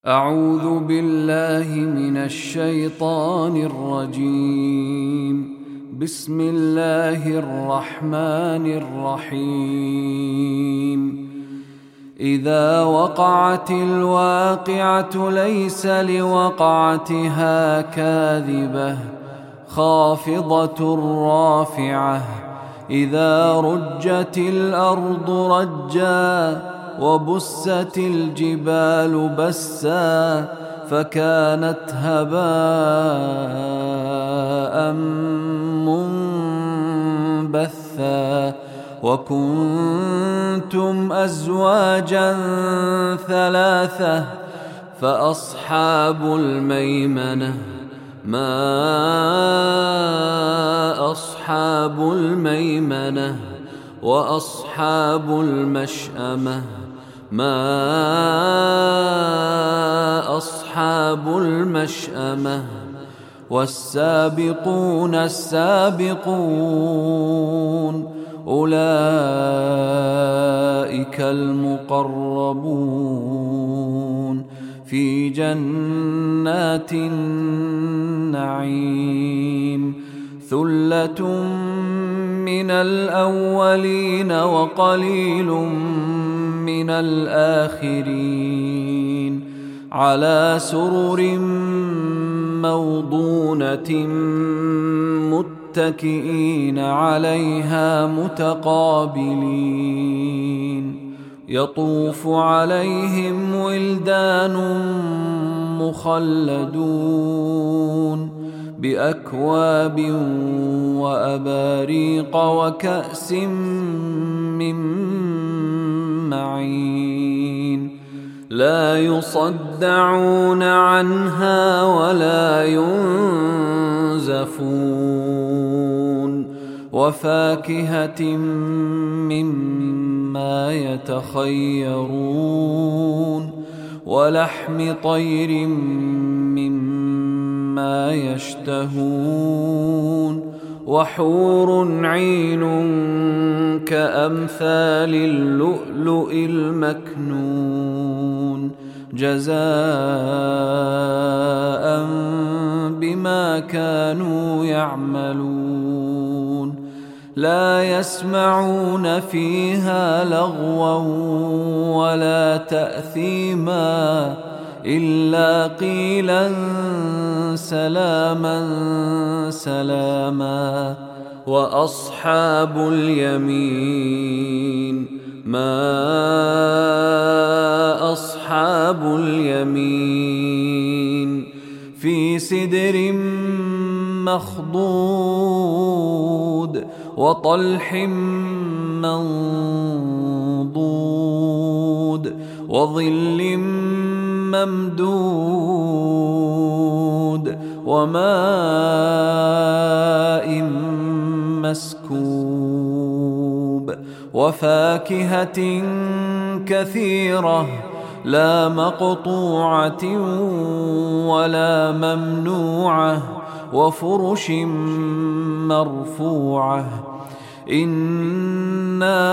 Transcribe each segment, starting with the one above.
أعوذ بالله من الشيطان الرجيم. بسم الله الرحمن الرحيم. إذا وقعت الواقعة ليس لوقعتها كاذبة خافضة رافعة. إذا رجت الأرض رجا وبست الجبال بسا فكانت هباء منبثا. وكنتم أزواجا ثلاثة فأصحاب الميمنة ما أصحاب الميمنة وأصحاب المشأمة ما أصحاب المشأمة. والسابقون السابقون أولئك المقربون في جنات النعيم. ثلة من الأولين وقليل من الآخرين على سرر موضونة متكئين عليها متقابلين. يطوف عليهم ولدان مخلدون بأكواب وأباريق وكأس من معين لا يصدعون عنها ولا ينزفون. وفاكهة مما يتخيرون ولحم طير مما يشتهون. وحور عين كأمثال اللؤلؤ المكنون جزاء بما كانوا يعملون. لا يسمعون فيها لغوا ولا تأثيما إلا قيلا سلاما سلاما. وأصحاب اليمين ما أصحاب اليمين في سدر مخضود وطلح منضود وظل ممدود وماء مسكوب. وفاكهة كثيرة لا مقطوعة ولا ممنوعة وفرش مرفوعة. إنا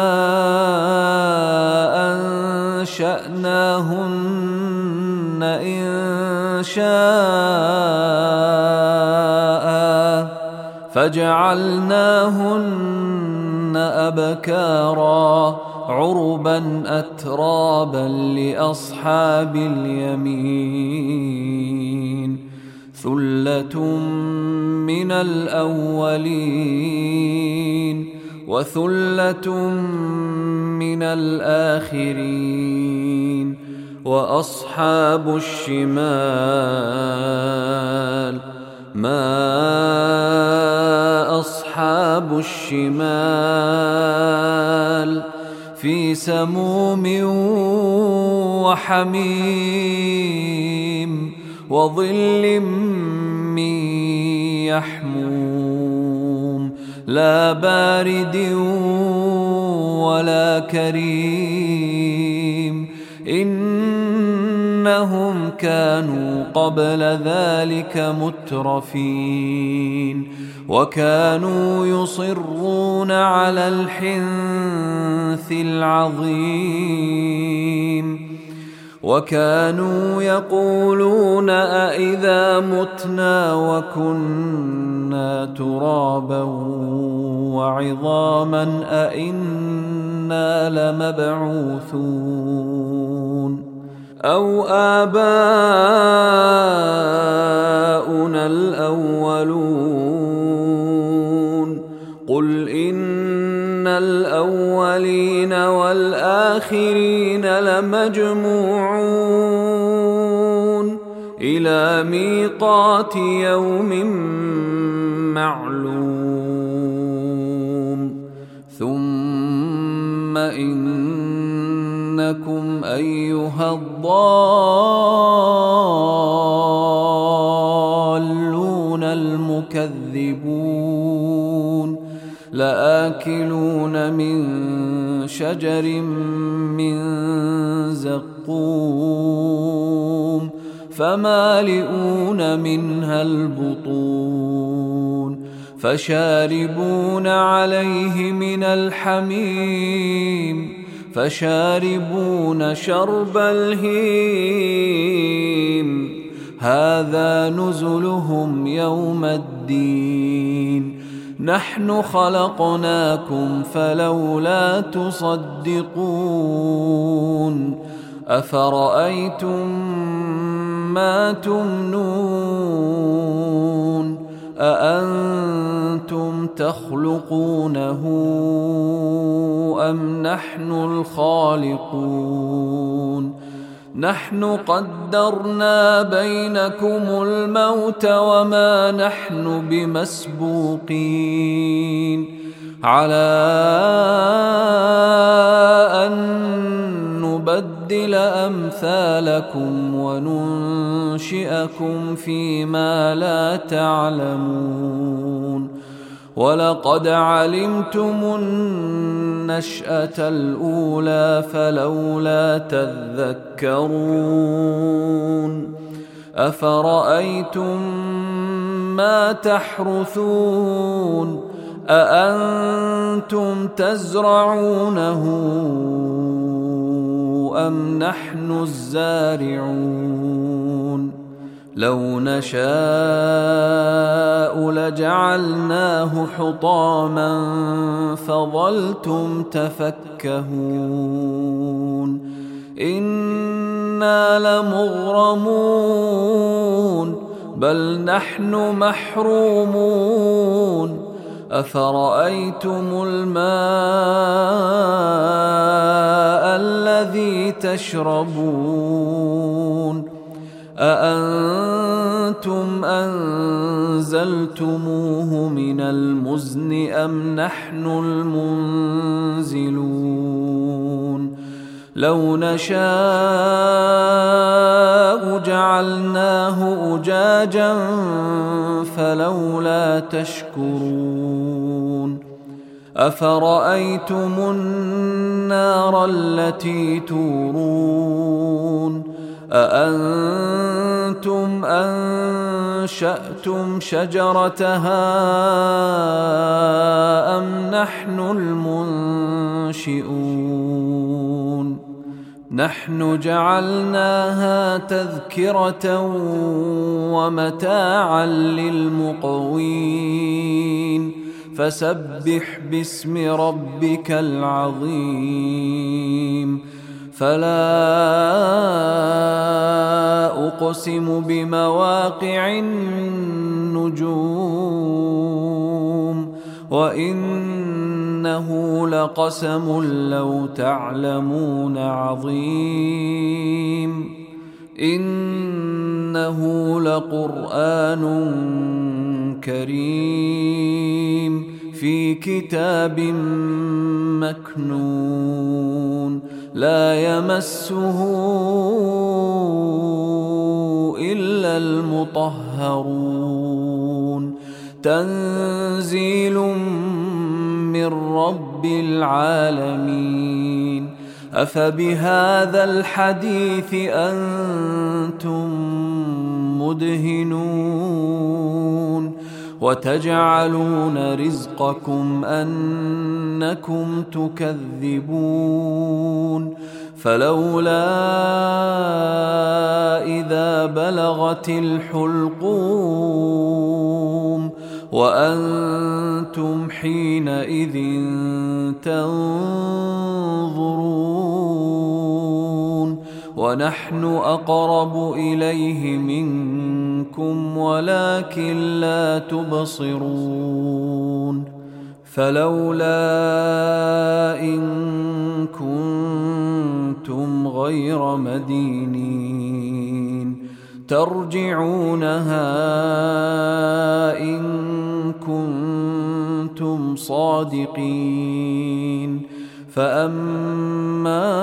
أنشأناهن إن شاء فجعلناهن أبكارا عربا أترابا لأصحاب اليمين. ثلة من الأولين وثلة من الآخرين. وأصحاب الشمال ما أصحاب الشمال في سموم وحميم وظل من يحموم لا بارد ولا كريم. إنهم كانوا قبل ذلك مترفين وكانوا يصرون على الحنث العظيم. وكانوا يقولون أإذا متنا وكنا ترابا وعظاما أإنا لمبعوثون أو آباؤنا الأولون قل إن الأولين والآخرين لمجموعون إلى ميقات يوم معلوم ثم إنكم أيها الضالون المكذبون لآكلون من شجر من زقوم فمالئون منها البطون فشاربون عليه من الحميم فشاربون شرب الهيم هذا نزلهم يوم الدين نحن خلقناكم فلولا تصدقون أفرأيتم ما تمنون أأنتم تخلقونه أم نحن الخالقون نحن قدرنا بينكم الموت وما نحن بمسبوقين على أن نبدل أمثالكم وننشئكم فيما لا تعلمون ولقد علمتم النشأة الأولى فلولا تذكرون أفرأيتم ما تحرثون أأنتم تزرعونه أم نحن الزارعون لو نشاء لجعلناه حطاما فظلتم تفكهون إنا لمغرمون بل نحن محرومون أفرأيتم الماء الذي تشربون أأنتم أنزلتموه من المزن أم نحن المنزلون لو نشاء جعلناه أجاجا فلولا تشكرون أفرأيتم النار التي تورون أأنتم أنشأتم شجرتها أم نحن المنشئون نحن جعلناها تذكرة ومتاعا للمقوين فسبح باسم ربك العظيم فلا أقسم بمواقع النجوم وإنه لقسم لو تعلمون عظيم إنه لقرآن كريم في كتاب مكنون لا يمسه إلا المطهرون تنزيل من رب العالمين أفبهذا الحديث أنتم مدهنون وتجعلون رزقكم أنكم تكذبون فلولا إذا بلغت الحلقوم وأنتم حينئذ تنظرون ونحن أقرب إليه منكم ولكن لا تبصرون فلولا إن كنتم غير مدينين ترجعونها إن كنتم صادقين فأما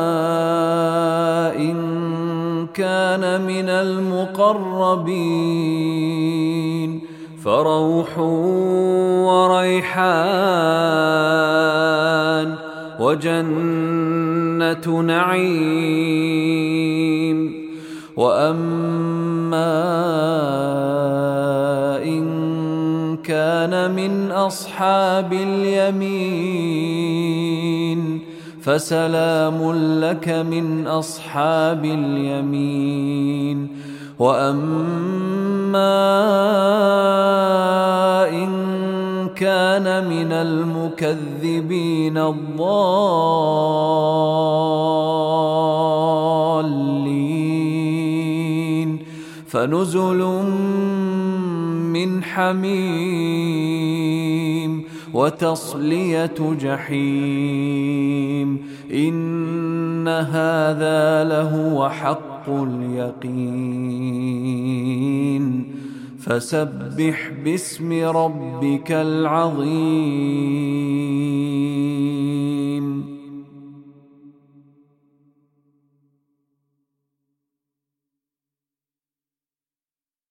إن كان من المقربين فروح وريحان وجنة نعيم وأما إن كان من أصحاب اليمين فسلام لك من أصحاب اليمين وأما إن كان من المكذبين الضالين فنزل من حميم وتصلية جحيم إن هذا لهو حق اليقين فسبح باسم ربك العظيم.